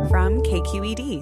from KQED.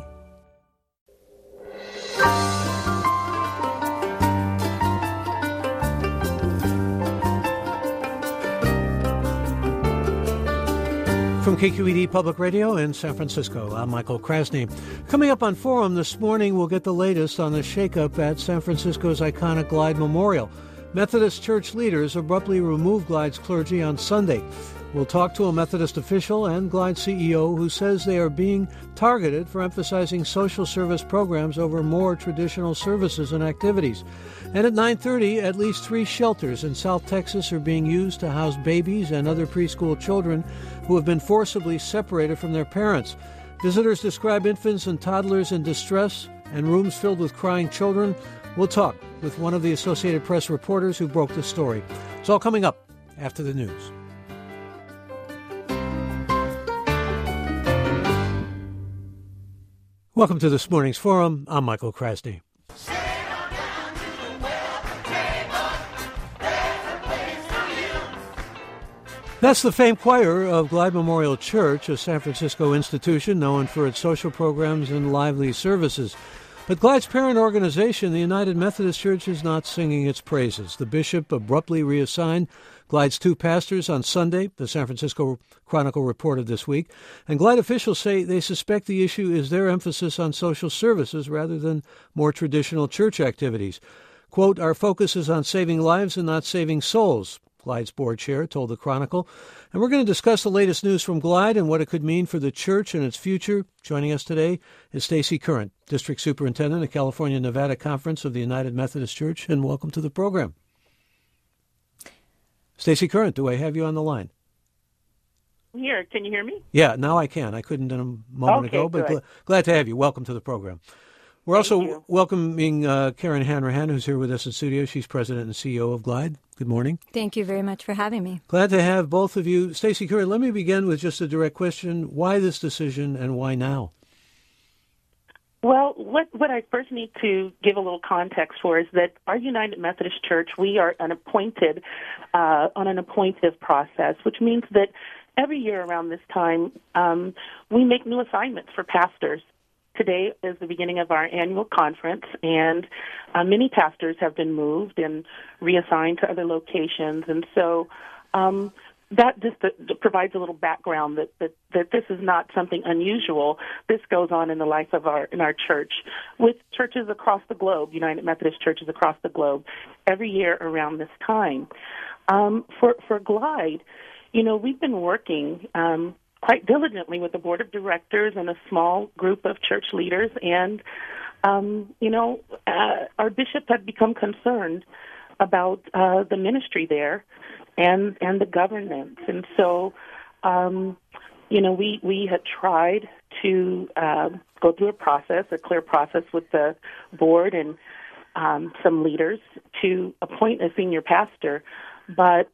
From KQED Public Radio in San Francisco, I'm Michael Krasny. Coming up on Forum this morning, we'll get the latest on the shakeup at San Francisco's iconic Glide Memorial. Methodist church leaders abruptly removed Glide's clergy on Sunday. We'll talk to a Methodist official and Glide CEO who says they are being targeted for emphasizing social service programs over more traditional services and activities. And at 9:30, at least 3 shelters in South Texas are being used to house babies and other preschool children who have been forcibly separated from their parents. Visitors describe infants and toddlers in distress and rooms filled with crying children. We'll talk with one of the Associated Press reporters who broke the story. It's all coming up after the news. Welcome to this morning's Forum. I'm Michael Krasny. That's the famed choir of Glide Memorial Church, a San Francisco institution known for its social programs and lively services. But Glide's parent organization, the United Methodist Church, is not singing its praises. The bishop abruptly reassigned Glide's 2 pastors on Sunday, the San Francisco Chronicle reported this week. And Glide officials say they suspect the issue is their emphasis on social services rather than more traditional church activities. Quote, "Our focus is on saving lives and not saving souls," Glide's board chair told the Chronicle. And we're going to discuss the latest news from Glide and what it could mean for the church and its future. Joining us today is Stacy Current, District Superintendent at California-Nevada Conference of the United Methodist Church, and welcome to the program. Stacy Current, do I have you on the line? Here, can you hear me? Yeah, now I can. I couldn't a moment ago, but glad to have you. Welcome to the program. We're also welcoming Karen Hanrahan, who's here with us in studio. She's president and CEO of Glide. Good morning. Thank you very much for having me. Glad to have both of you. Stacy Current, let me begin with just a direct question. Why this decision and why now? Well, what I first need to give a little context for is that our United Methodist Church, we are on an appointive process, which means that every year around this time, we make new assignments for pastors. Today is the beginning of our annual conference, and many pastors have been moved and reassigned to other locations. And so that just provides a little background that this is not something unusual. This goes on in the life of our church with churches across the globe, United Methodist churches across the globe, every year around this time. For Glide, we've been working quite diligently with the board of directors and a small group of church leaders, and our bishop had become concerned about the ministry there and the governance, and so we had tried to go through a clear process with the board and some leaders to appoint a senior pastor, but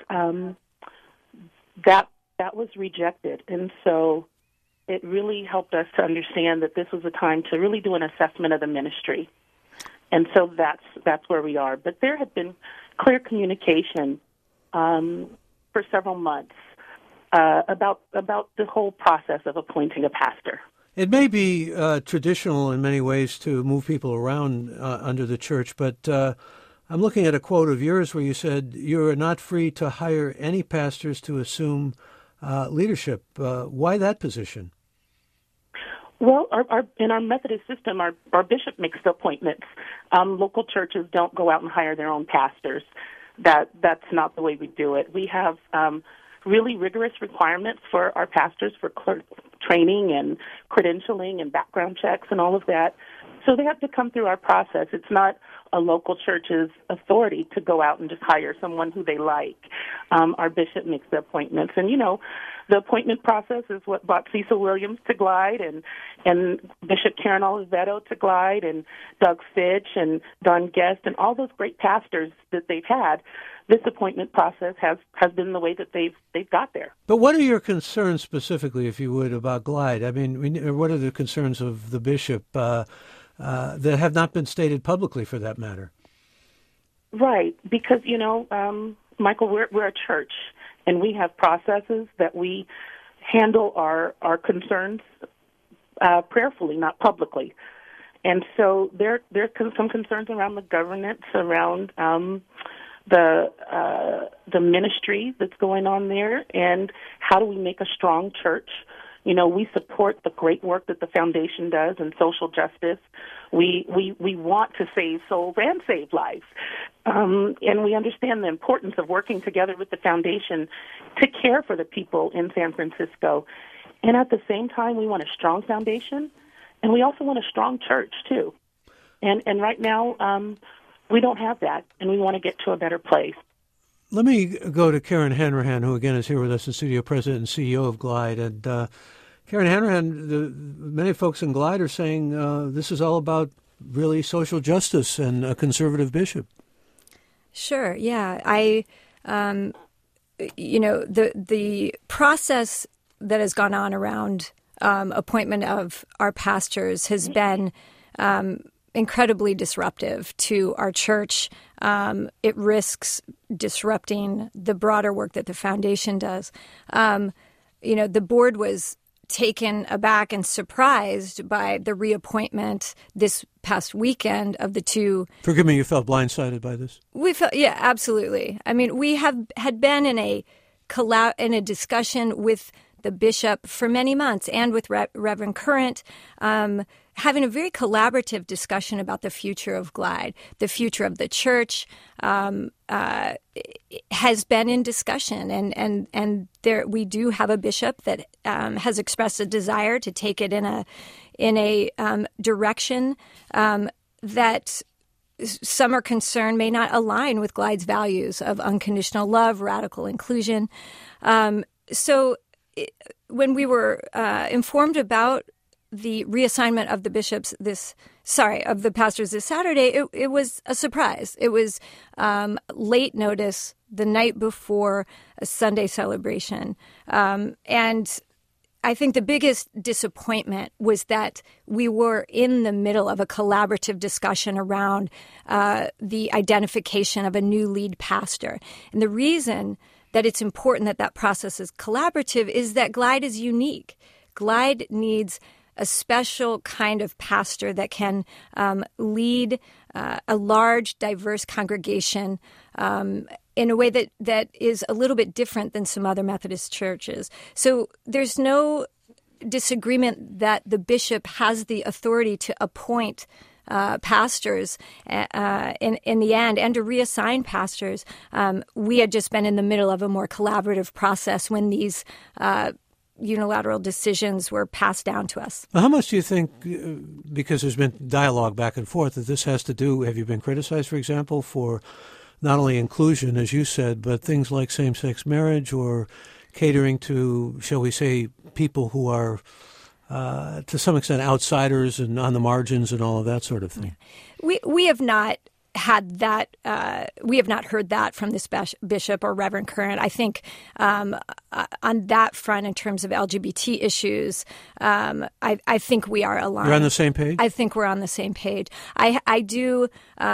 that was rejected, and so it really helped us to understand that this was a time to really do an assessment of the ministry, and so that's where we are. But there had been clear communication for several months about the whole process of appointing a pastor. It may be traditional in many ways to move people around under the church, but I'm looking at a quote of yours where you said you are not free to hire any pastors to assume leadership. Why that position? Well, in our Methodist system, our bishop makes the appointments. Local churches don't go out and hire their own pastors. That's not the way we do it. We have really rigorous requirements for our pastors for training and credentialing and background checks and all of that. So they have to come through our process. It's not a local church's authority to go out and just hire someone who they like. Our bishop makes the appointments. And, the appointment process is what brought Cecil Williams to Glide and Bishop Karen Oliveto to Glide and Doug Fitch and Don Guest and all those great pastors that they've had. This appointment process has been the way that they've got there. But what are your concerns specifically, if you would, about Glide? I mean, what are the concerns of the bishop that have not been stated publicly, for that matter? Right, because, Michael, we're a church, and we have processes that we handle our concerns prayerfully, not publicly. And so there's some concerns around the governance, around the ministry that's going on there, and how do we make a strong church. You know, we support the great work that the foundation does in social justice. We want to save souls and save lives. And we understand the importance of working together with the foundation to care for the people in San Francisco. And at the same time, we want a strong foundation, and we also want a strong church, too. And right now, we don't have that, and we want to get to a better place. Let me go to Karen Hanrahan, who again is here with us in studio, president and CEO of Glide. And Karen Hanrahan, many folks in Glide are saying this is all about really social justice and a conservative bishop. Sure, yeah. The process that has gone on around appointment of our pastors has been incredibly disruptive to our church. It risks disrupting the broader work that the foundation does. The board was taken aback and surprised by the reappointment this past weekend of the two. Forgive me, you felt blindsided by this? We felt, yeah, absolutely. I mean, we had been in a discussion with the bishop for many months and with Reverend Current, having a very collaborative discussion about the future of Glide, the future of the church, has been in discussion, and there we do have a bishop that has expressed a desire to take it in a direction that some are concerned may not align with Glide's values of unconditional love, radical inclusion. So when we were informed about the reassignment of the of the pastors this Saturday, it was a surprise. It was late notice the night before a Sunday celebration. And I think the biggest disappointment was that we were in the middle of a collaborative discussion around the identification of a new lead pastor. And the reason that it's important that process is collaborative is that Glide is unique. Glide needs a special kind of pastor that can lead a large, diverse congregation in a way that is a little bit different than some other Methodist churches. So there's no disagreement that the bishop has the authority to appoint pastors in the end and to reassign pastors. We had just been in the middle of a more collaborative process when these unilateral decisions were passed down to us. How much do you think, because there's been dialogue back and forth, that this has to do, have you been criticized, for example, for not only inclusion, as you said, but things like same-sex marriage or catering to, shall we say, people who are to some extent outsiders and on the margins and all of that sort of thing? We have not had that. We have not heard that from this bishop or Reverend Current. I think on that front, in terms of LGBT issues, I think we are aligned. You're on the same page? I think we're on the same page. I do.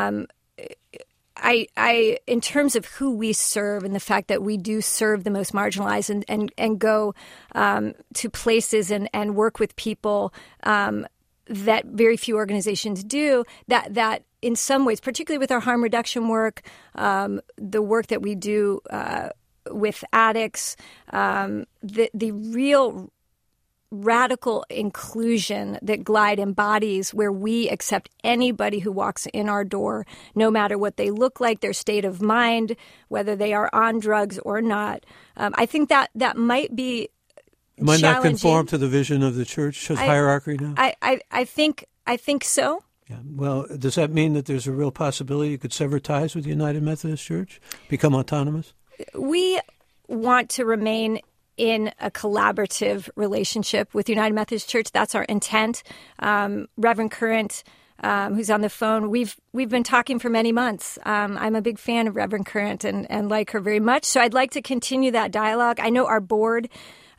In terms of who we serve and the fact that we do serve the most marginalized and go to places and work with people that very few organizations do, that in some ways, particularly with our harm reduction work, the work that we do with addicts, the real radical inclusion that Glide embodies, where we accept anybody who walks in our door, no matter what they look like, their state of mind, whether they are on drugs or not. I think that might be might not conform to the vision of the church hierarchy now? I think so. Yeah. Well, does that mean that there's a real possibility you could sever ties with the United Methodist Church, become autonomous? We want to remain in a collaborative relationship with United Methodist Church. That's our intent. Reverend Current, who's on the phone, we've been talking for many months. I'm a big fan of Reverend Current and like her very much. So I'd like to continue that dialogue. I know our board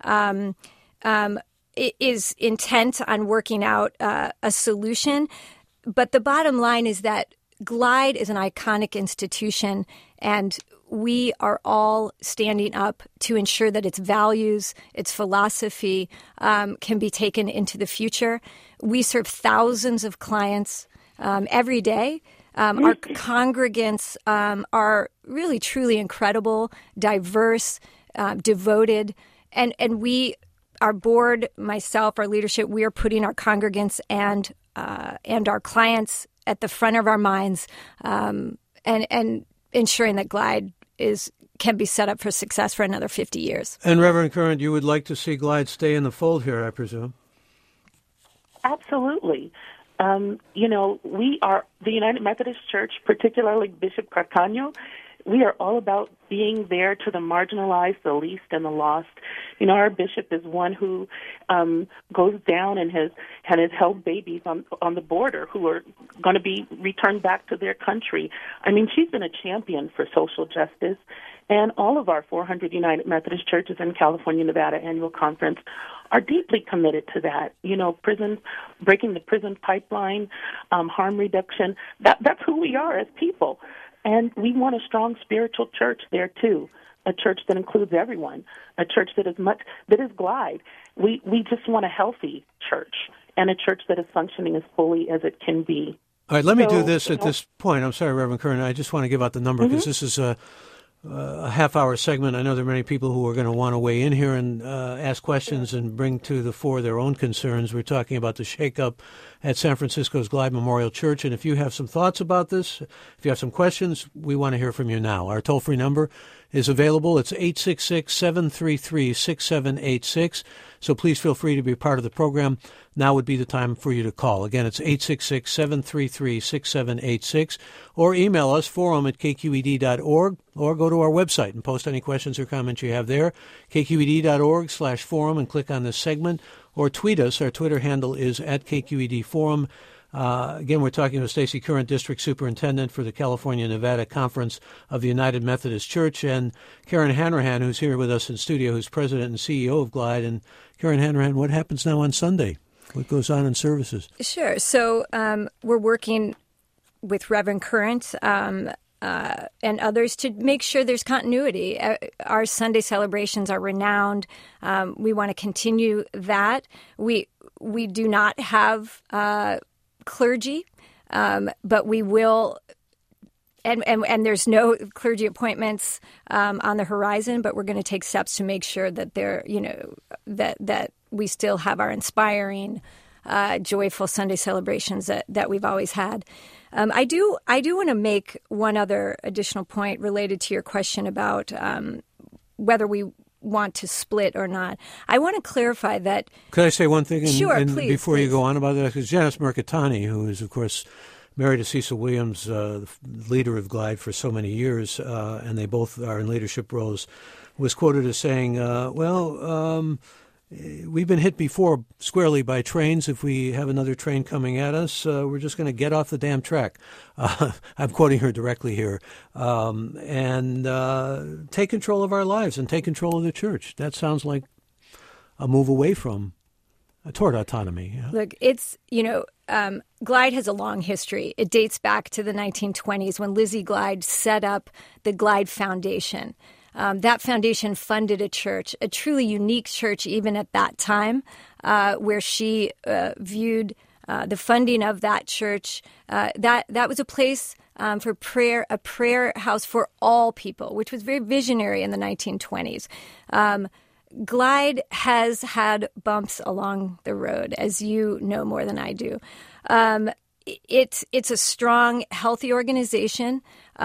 is intent on working out a solution. But the bottom line is that Glide is an iconic institution, and we are all standing up to ensure that its values, its philosophy can be taken into the future. We serve thousands of clients every day. Our congregants are really, truly incredible, diverse, devoted, and we, our board, myself, our leadership, we are putting our congregants and our clients at the front of our minds, and ensuring that Glide can be set up for success for another 50 years. And Reverend Current, you would like to see Glide stay in the fold here, I presume? Absolutely. We are the United Methodist Church, particularly Bishop Carcaño. We are all about being there to the marginalized, the least, and the lost. Our bishop is one who goes down and has held babies on the border who are going to be returned back to their country. I mean, she's been a champion for social justice. And all of our 400 United Methodist churches in California, Nevada Annual Conference are deeply committed to that. Prison, breaking the prison pipeline, harm reduction. That's who we are as people. And we want a strong spiritual church there, too, a church that includes everyone, a church that is Glide. We just want a healthy church and a church that is functioning as fully as it can be. All right, let me do this at this point. I'm sorry, Reverend Curran. I just want to give out the number because this is a half-hour segment. I know there are many people who are going to want to weigh in here and ask questions and bring to the fore their own concerns. We're talking about the shakeup at San Francisco's Glide Memorial Church. And if you have some thoughts about this, if you have some questions, we want to hear from you now. Our toll-free number is available. It's 866-733-6786. So please feel free to be part of the program. Now would be the time for you to call. Again, it's 866-733-6786. Or email us, forum@kqed.org, or go to our website and post any questions or comments you have there, kqed.org/forum, and click on this segment. Or tweet us. Our Twitter handle is @KQEDForum. Again, we're talking with Stacey Current, District Superintendent for the California-Nevada Conference of the United Methodist Church, and Karen Hanrahan, who's here with us in studio, who's President and CEO of Glide. And Karen Hanrahan, what happens now on Sunday? What goes on in services? Sure. So we're working with Reverend Current and others to make sure there's continuity. Our Sunday celebrations are renowned. We want to continue that. We do not have clergy, but we will, and there's no clergy appointments on the horizon. But we're going to take steps to make sure that that we still have our inspiring, joyful Sunday celebrations that we've always had. I do want to make one other additional point related to your question about whether we want to split or not. I want to clarify that. Could I say one thing? Sure, please. Before you go on about that, because Janice Mercatani, who is, of course, married to Cecil Williams, the leader of Glide for so many years, and they both are in leadership roles, was quoted as saying, we've been hit before squarely by trains. If we have another train coming at us, we're just going to get off the damn track. I'm quoting her directly here. And take control of our lives and take control of the church. That sounds like a move away from, toward autonomy. Yeah. Look, it's, Glide has a long history. It dates back to the 1920s when Lizzie Glide set up the Glide Foundation. That foundation funded a church, a truly unique church even at that time, where she viewed the funding of that church. That was a place for prayer, a prayer house for all people, which was very visionary in the 1920s. Glide has had bumps along the road, as you know more than I do. It's a strong, healthy organization.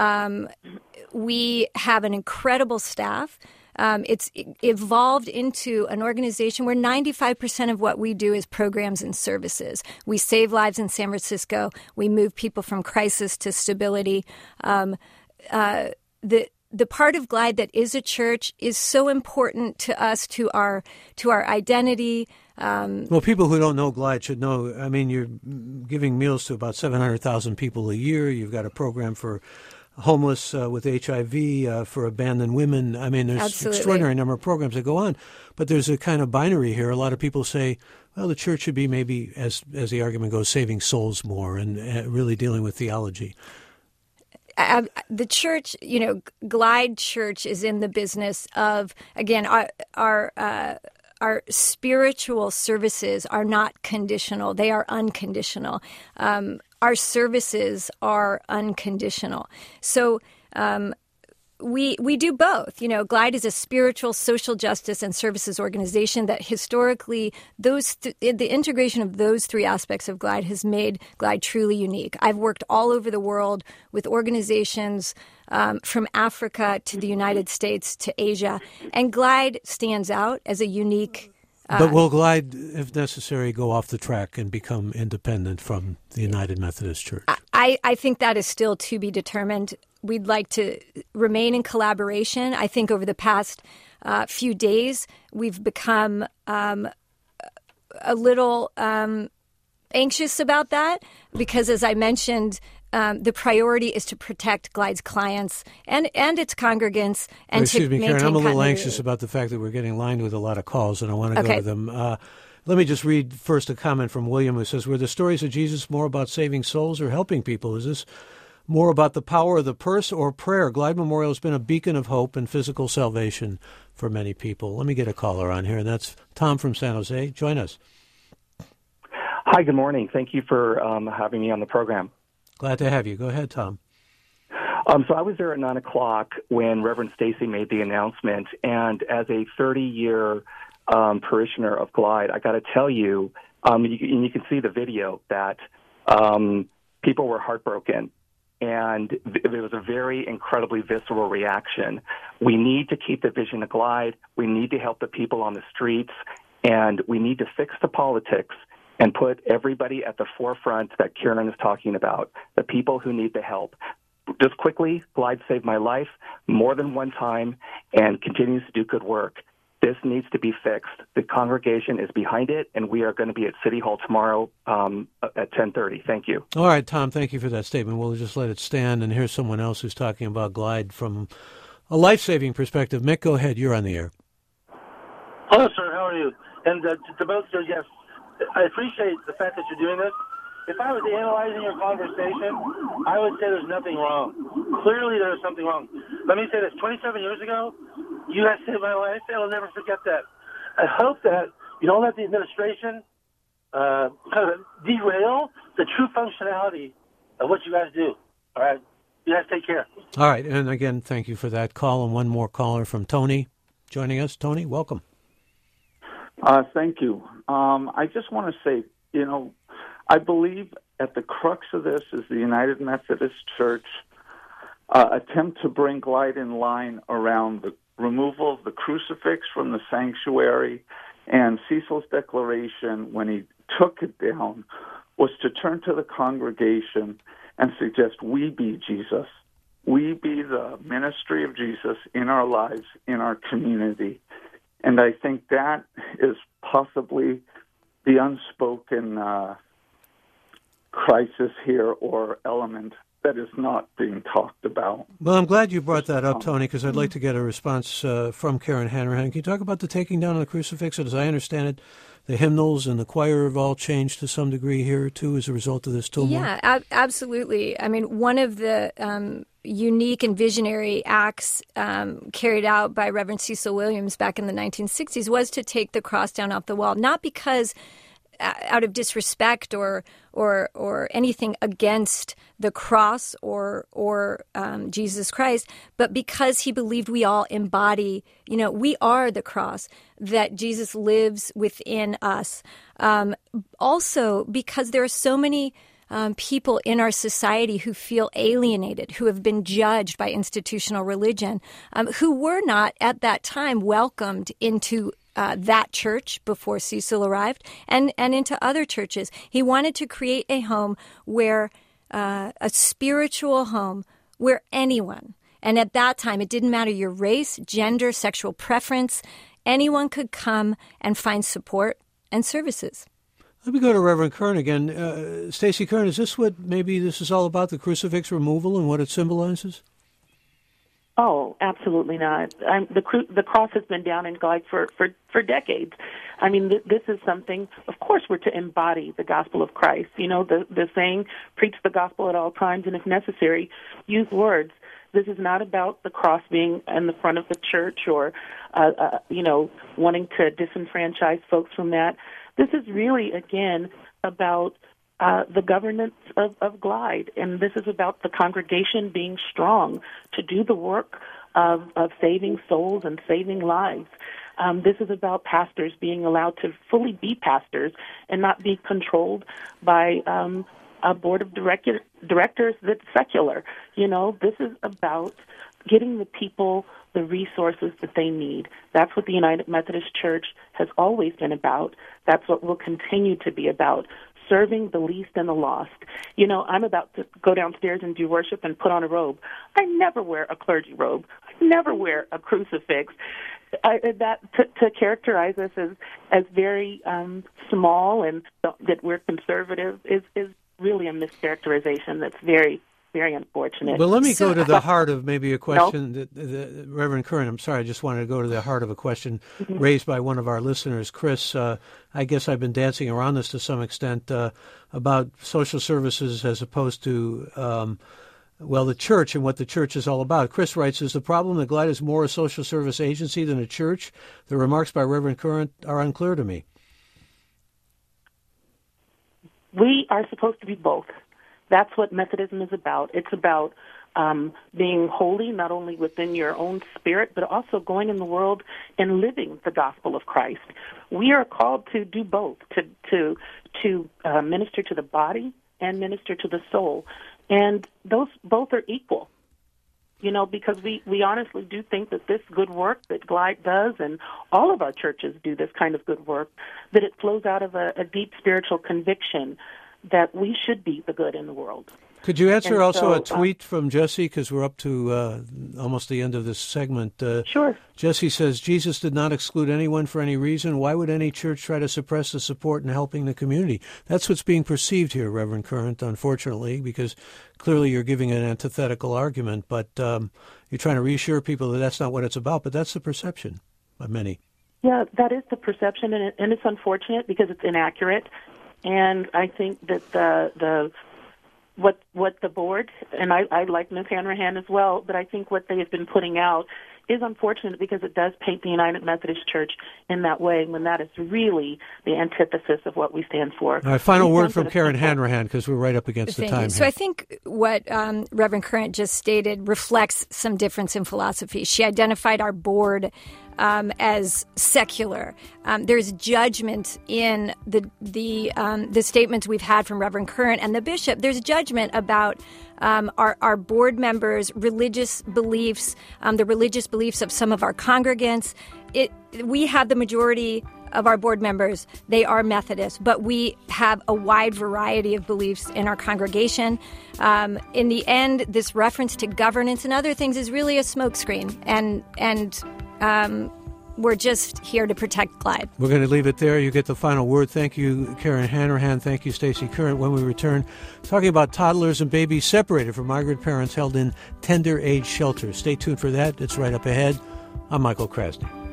We have an incredible staff. It's evolved into an organization where 95% of what we do is programs and services. We save lives in San Francisco. We move people from crisis to stability. The part of Glide that is a church is so important to us, to our identity. Well, people who don't know Glide should know. I mean, you're giving meals to about 700,000 people a year. You've got a program for homeless with HIV, for abandoned women. I mean, there's an extraordinary number of programs that go on. But there's a kind of binary here. A lot of people say, well, the church should be maybe, as the argument goes, saving souls more and really dealing with theology. the church, Glide Church is in the business of, again, our spiritual services are not conditional. They are unconditional. Our services are unconditional. So we do both. Glide is a spiritual, social justice, and services organization that historically the integration of those three aspects of Glide has made Glide truly unique. I've worked all over the world with organizations from Africa to the United States to Asia, and Glide stands out as a unique. But will Glide, if necessary, go off the track and become independent from the United Methodist Church? I think that is still to be determined. We'd like to remain in collaboration. I think over the past few days, we've become a little anxious about that because, as I mentioned, the priority is to protect Glide's clients and its congregants and Excuse me, Karen, I'm a little continuity. anxious about the fact that we're getting lined with a lot of calls, and I want to go to them. Let me just read first a comment from William who says, were the stories of Jesus more about saving souls or helping people? Is this more about the power of the purse or prayer? Glide Memorial has been a beacon of hope and physical salvation for many people. Let me get a caller on here, and that's Tom from San Jose. Join us. Hi, good morning. Thank you for having me on the program. Glad to have you. Go ahead, Tom. So I was there at 9 o'clock when Reverend Stacy made the announcement, and as a 30-year parishioner of Glide, I got to tell you, you can see the video, that people were heartbroken. And it was a very incredibly visceral reaction. We need to keep the vision of Glide. We need to help the people on the streets. And we need to fix the politics and put everybody at the forefront that Karen is talking about, the people who need the help. Just quickly, Glide saved my life more than one time and continues to do good work. This needs to be fixed. The congregation is behind it, and we are going to be at City Hall tomorrow at 10:30. Thank you. All right, Tom, thank you for that statement. We'll just let it stand, and here's someone else who's talking about Glide from a life-saving perspective. Mick, go ahead. You're on the air. Hello, sir. How are you? And to both your guests, I appreciate the fact that you're doing this. If I was analyzing your conversation, I would say there's nothing wrong. Clearly, there's something wrong. Let me say this. 27 years ago, you guys saved my life, and I'll never forget that. I hope that you don't let the administration kind of derail the true functionality of what you guys do. All right? You guys take care. All right. And again, thank you for that call. And one more caller from Tony joining us. Tony, welcome. Thank you. I just want to say, I believe at the crux of this is the United Methodist Church attempt to bring Glide in line around the removal of the crucifix from the sanctuary, and Cecil's declaration when he took it down was to turn to the congregation and suggest we be Jesus. We be the ministry of Jesus in our lives, in our community. And I think that is possibly the unspoken crisis here or element that is not being talked about. Well, I'm glad you brought that up, Tony, because I'd like to get a response from Karen Hanrahan. Can you talk about the taking down of the crucifix? As I understand it, the hymnals and the choir have all changed to some degree here, too, as a result of this turmoil? Yeah, absolutely. I mean, one of the unique and visionary acts carried out by Reverend Cecil Williams back in the 1960s was to take the cross down off the wall, not because out of disrespect or anything against the cross or Jesus Christ, but because he believed we all embody, we are the cross, that Jesus lives within us. Also, because there are so many people in our society who feel alienated, who have been judged by institutional religion, who were not at that time welcomed into that church before Cecil arrived and into other churches. He wanted to create a home where a spiritual home where anyone, and at that time it didn't matter your race, gender, sexual preference, anyone could come and find support and services. Let me go to Reverend Kern again. Stacy Kern, is this what maybe this is all about, the crucifix removal and what it symbolizes? Oh, absolutely not. The cross has been down in Glide for decades. I mean, this is something, of course, we're to embody the gospel of Christ. You know, the saying, preach the gospel at all times, and if necessary, use words. This is not about the cross being in the front of the church or, wanting to disenfranchise folks from that. This is really, again, about the governance of Glide, and this is about the congregation being strong to do the work of saving souls and saving lives. This is about pastors being allowed to fully be pastors and not be controlled by a board of directors that's secular. You know, this is about getting the people the resources that they need. That's what the United Methodist Church has always been about. That's what will continue to be about, serving the least and the lost. You know, I'm about to go downstairs and do worship and put on a robe. I never wear a clergy robe. I never wear a crucifix. To characterize us as very small and that we're conservative is really a mischaracterization that's very, very unfortunate. Well, let me go to the heart of maybe a question that Reverend Curran, I'm sorry, I just wanted to go to the heart of a question raised by one of our listeners. Chris, I guess I've been dancing around this to some extent about social services as opposed to, the church and what the church is all about. Chris writes, is the problem that Glide is more a social service agency than a church? The remarks by Reverend Curran are unclear to me. We are supposed to be both. That's what Methodism is about. It's about being holy, not only within your own spirit, but also going in the world and living the gospel of Christ. We are called to do both, to minister to the body and minister to the soul. And those both are equal, you know, because we honestly do think that this good work that Glide does, and all of our churches do this kind of good work, that it flows out of a deep spiritual conviction that we should be the good in the world. Could you answer a tweet from Jesse, because we're up to almost the end of this segment? Sure. Jesse says, Jesus did not exclude anyone for any reason. Why would any church try to suppress the support in helping the community? That's what's being perceived here, Reverend Curran, unfortunately, because clearly you're giving an antithetical argument, but you're trying to reassure people that that's not what it's about, but that's the perception of many. Yeah, that is the perception, and it's unfortunate because it's inaccurate. And I think that what the board, and I like Ms. Hanrahan as well, but I think what they have been putting out is unfortunate because it does paint the United Methodist Church in that way, when that is really the antithesis of what we stand for. All right, final word from Karen Hanrahan, because we're right up against the time. So I think what Reverend Curran just stated reflects some difference in philosophy. She identified our board as secular. There's judgment in the statements we've had from Reverend Curran and the bishop. There's judgment about our board members' religious beliefs, the religious beliefs of some of our congregants. We have the majority of our board members. They are Methodist, but we have a wide variety of beliefs in our congregation. In the end, this reference to governance and other things is really a smokescreen, and we're just here to protect Glide. We're going to leave it there. You get the final word. Thank you, Karen Hanrahan. Thank you, Stacey Curran. When we return, talking about toddlers and babies separated from migrant parents held in tender age shelters. Stay tuned for that. It's right up ahead. I'm Michael Krasny.